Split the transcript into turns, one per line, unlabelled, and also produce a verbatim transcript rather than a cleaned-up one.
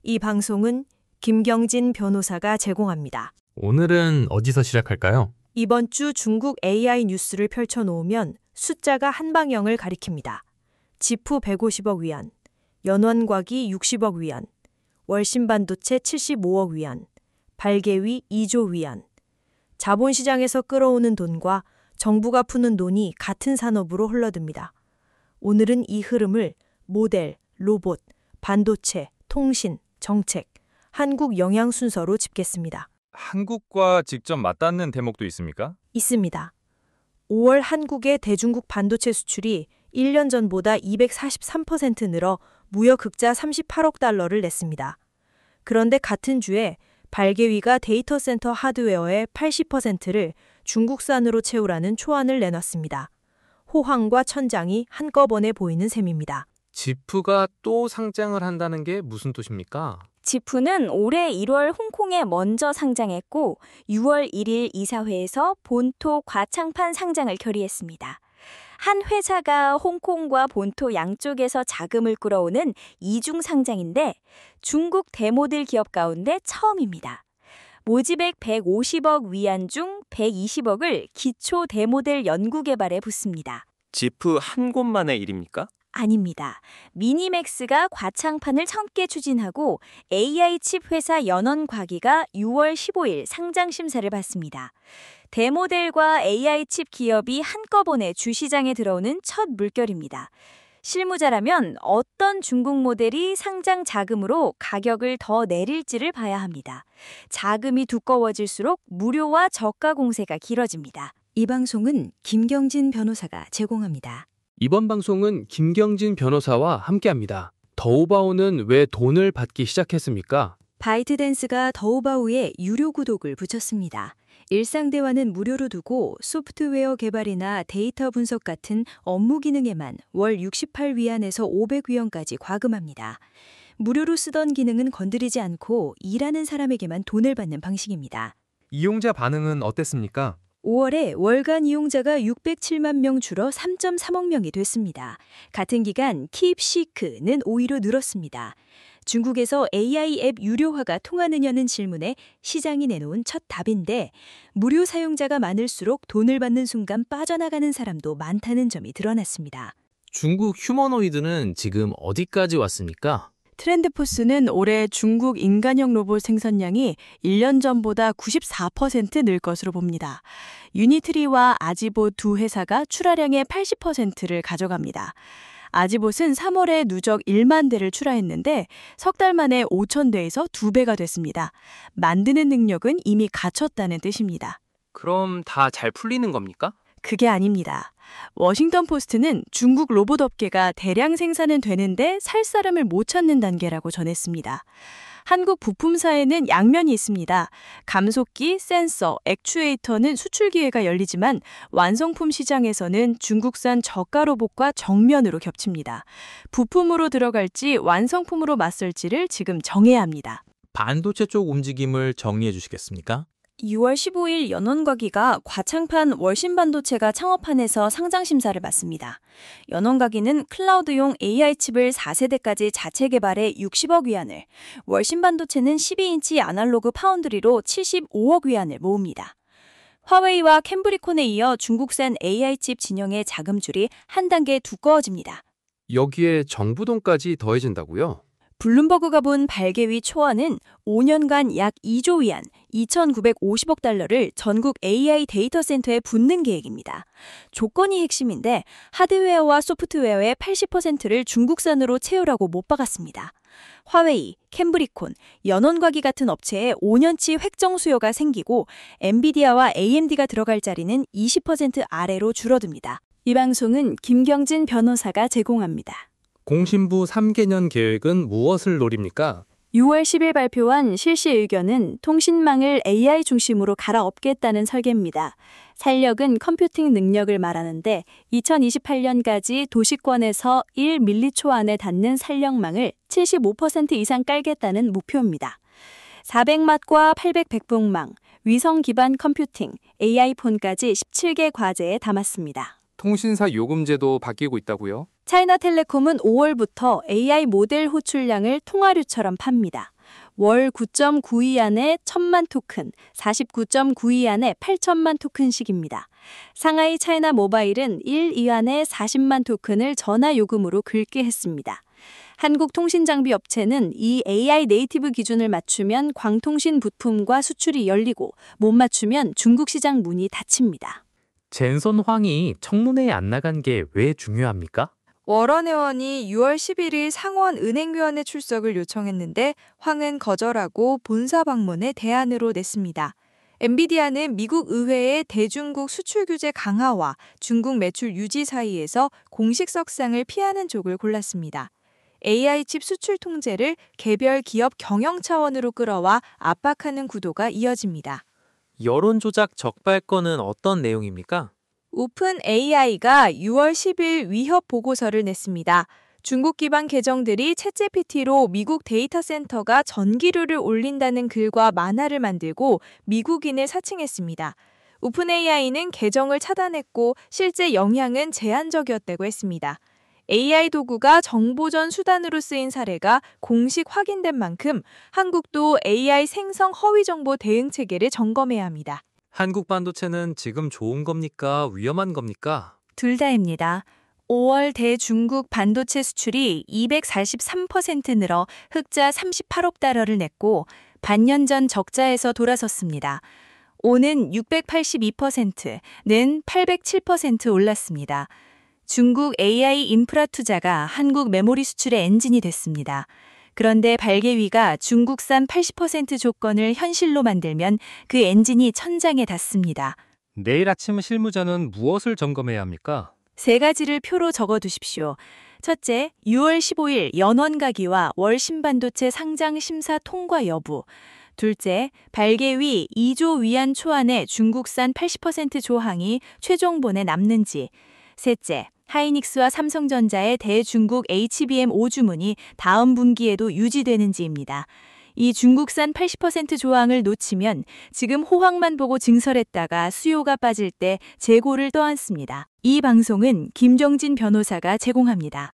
이 방송은 김경진 변호사가 제공합니다.
오늘은 어디서 시작할까요?
이번 주 중국 에이아이 뉴스를 펼쳐놓으면 숫자가 한 방향을 가리킵니다. 지프 백오십억 위안, 연원과기 육십억 위안, 월신반도체 칠십오억 위안, 발개위 이조 위안. 자본시장에서 끌어오는 돈과 정부가 푸는 돈이 같은 산업으로 흘러듭니다. 오늘은 이 흐름을 모델, 로봇, 반도체, 통신, 정책, 한국 영향 순서로 짚겠습니다.
한국과 직접 맞닿는 대목도 있습니까?
있습니다. 오월 한국의 대중국 반도체 수출이 일 년 전보다 이백사십삼 퍼센트 늘어 무역 흑자 삼십팔억 달러를 냈습니다. 그런데 같은 주에 발개위가 데이터 센터 하드웨어의 팔십 퍼센트를 중국산으로 채우라는 초안을 내놨습니다. 호황과 천장이 한꺼번에 보이는 셈입니다.
지프가 또 상장을 한다는 게 무슨 뜻입니까?
지프는 올해 일월 홍콩에 먼저 상장했고 유월 일일 이사회에서 본토 과창판 상장을 결의했습니다. 한 회사가 홍콩과 본토 양쪽에서 자금을 끌어오는 이중 상장인데 중국 대모델 기업 가운데 처음입니다. 모집액 백오십억 위안 중 백이십억을 기초 대모델 연구개발에 붓습니다.
지프 한 곳만의 일입니까?
아닙니다. 미니맥스가 과창판을 함께 추진하고 에이아이 칩 회사 연원과기가 유월 십오일 상장 심사를 받습니다. 대모델과 에이아이 칩 기업이 한꺼번에 주시장에 들어오는 첫 물결입니다. 실무자라면 어떤 중국 모델이 상장 자금으로 가격을 더 내릴지를 봐야 합니다. 자금이 두꺼워질수록 무료와 저가 공세가 길어집니다.
이 방송은 김경진 변호사가 제공합니다.
이번 방송은 김경진 변호사와 함께합니다. 더우바오는 왜 돈을 받기 시작했습니까?
바이트댄스가 더우바오에 유료 구독을 붙였습니다. 일상 대화는 무료로 두고 소프트웨어 개발이나 데이터 분석 같은 업무 기능에만 월 육십팔 위안에서 오백 위안까지 과금합니다. 무료로 쓰던 기능은 건드리지 않고 일하는 사람에게만 돈을 받는 방식입니다.
이용자 반응은 어땠습니까?
오월에 월간 이용자가 육백칠만 명 줄어 삼 점 삼억 명이 됐습니다. 같은 기간 킵시크는 오히려 늘었습니다. 중국에서 에이아이 앱 유료화가 통하느냐는 질문에 시장이 내놓은 첫 답인데 무료 사용자가 많을수록 돈을 받는 순간 빠져나가는 사람도 많다는 점이 드러났습니다.
중국 휴머노이드는 지금 어디까지 왔습니까?
트렌드포스는 올해 중국 인간형 로봇 생산량이 일 년 전보다 구십사 퍼센트 늘 것으로 봅니다. 유니트리와 아지봇 두 회사가 출하량의 팔십 퍼센트를 가져갑니다. 아지봇은 삼월에 누적 일만 대를 출하했는데 석 달 만에 오천 대에서 두 배가 됐습니다. 만드는 능력은 이미 갖췄다는 뜻입니다.
그럼 다 잘 풀리는 겁니까?
그게 아닙니다. 워싱턴 포스트는 중국 로봇 업계가 대량 생산은 되는데 살 사람을 못 찾는 단계라고 전했습니다. 한국 부품사에는 양면이 있습니다. 감속기, 센서, 액추에이터는 수출 기회가 열리지만 완성품 시장에서는 중국산 저가 로봇과 정면으로 겹칩니다. 부품으로 들어갈지 완성품으로 맞설지를 지금 정해야 합니다.
반도체 쪽 움직임을 정리해 주시겠습니까?
유월 십오일 연원과기가 과창판 월신반도체가 창업한에서 상장 심사를 받습니다. 연원과기는 클라우드용 에이아이 칩을 사 세대까지 자체 개발해 육십억 위안을, 월신반도체는 십이 인치 아날로그 파운드리로 칠십오억 위안을 모읍니다. 화웨이와 캠브리콘에 이어 중국산 에이아이 칩 진영의 자금줄이 한 단계 두꺼워집니다.
여기에 정부 돈까지 더해진다고요?
블룸버그가 본 발개위 초안은 오 년간 약 이조 위안, 이천구백오십억 달러를 전국 에이아이 데이터 센터에 붓는 계획입니다. 조건이 핵심인데 하드웨어와 소프트웨어의 팔십 퍼센트를 중국산으로 채우라고 못 박았습니다. 화웨이, 캠브리콘, 연원과기 같은 업체에 오 년치 획정 수요가 생기고 엔비디아와 에이엠디가 들어갈 자리는 이십 퍼센트 아래로 줄어듭니다.
이 방송은 김경진 변호사가 제공합니다.
공신부 삼 개년 계획은 무엇을 노립니까?
유월 십일 발표한 실시 의견은 통신망을 에이아이 중심으로 갈아엎겠다는 설계입니다. 산력은 컴퓨팅 능력을 말하는데 이천이십팔 년까지 도시권에서 일 밀리초 안에 닿는 산력망을 칠십오 퍼센트 이상 깔겠다는 목표입니다. 사백 왓과 팔백 백분망, 위성 기반 컴퓨팅, 에이아이 폰까지 십칠 개 과제에 담았습니다.
통신사 요금제도 바뀌고 있다고요?
차이나텔레콤은 오월부터 에이아이 모델 호출량을 통화료처럼 팝니다. 월 구 점 구이 안에 천만 토큰, 사십구 점 구이 안에 팔천만 토큰씩입니다. 상하이 차이나 모바일은 일 위안에 사십만 토큰을 전화 요금으로 긁게 했습니다. 한국통신장비업체는 이 에이아이 네이티브 기준을 맞추면 광통신 부품과 수출이 열리고 못 맞추면 중국 시장 문이 닫힙니다.
젠선 황이 청문회에 안 나간 게 왜 중요합니까?
워런 의원이 유월 십일일 상원 은행위원회 출석을 요청했는데 황은 거절하고 본사 방문에 대안으로 냈습니다. 엔비디아는 미국 의회의 대중국 수출 규제 강화와 중국 매출 유지 사이에서 공식 석상을 피하는 쪽을 골랐습니다. 에이아이 칩 수출 통제를 개별 기업 경영 차원으로 끌어와 압박하는 구도가 이어집니다.
여론조작 적발건은 어떤 내용입니까?
오픈 에이아이가 유월 십일 위협 보고서를 냈습니다. 중국 기반 계정들이 챗지피티로 미국 데이터 센터가 전기료를 올린다는 글과 만화를 만들고 미국인을 사칭했습니다. 오픈 에이아이는 계정을 차단했고 실제 영향은 제한적이었다고 했습니다. 에이아이 도구가 정보전 수단으로 쓰인 사례가 공식 확인된 만큼 한국도 에이아이 생성 허위 정보 대응 체계를 점검해야 합니다.
한국 반도체는 지금 좋은 겁니까? 위험한 겁니까?
둘 다입니다. 오월 대중국 반도체 수출이 이백사십삼 퍼센트 늘어 흑자 삼십팔억 달러를 냈고 반년 전 적자에서 돌아섰습니다. 오는 육백팔십이 퍼센트는 팔백칠 퍼센트 올랐습니다. 중국 에이아이 인프라 투자가 한국 메모리 수출의 엔진이 됐습니다. 그런데 발개위가 중국산 팔십 퍼센트 조건을 현실로 만들면 그 엔진이 천장에 닿습니다.
내일 아침 실무자는 무엇을 점검해야 합니까?
세 가지를 표로 적어두십시오. 첫째, 유월 십오일 연원가기와 월신반도체 상장 심사 통과 여부. 둘째, 발개위 이조 위안 초안의 중국산 팔십 퍼센트 조항이 최종본에 남는지. 셋째, 하이닉스와 삼성전자의 대중국 에이치비엠 오 주문이 다음 분기에도 유지되는지입니다. 이 중국산 팔십 퍼센트 조항을 놓치면 지금 호황만 보고 증설했다가 수요가 빠질 때 재고를 떠안습니다. 이 방송은 김정진 변호사가 제공합니다.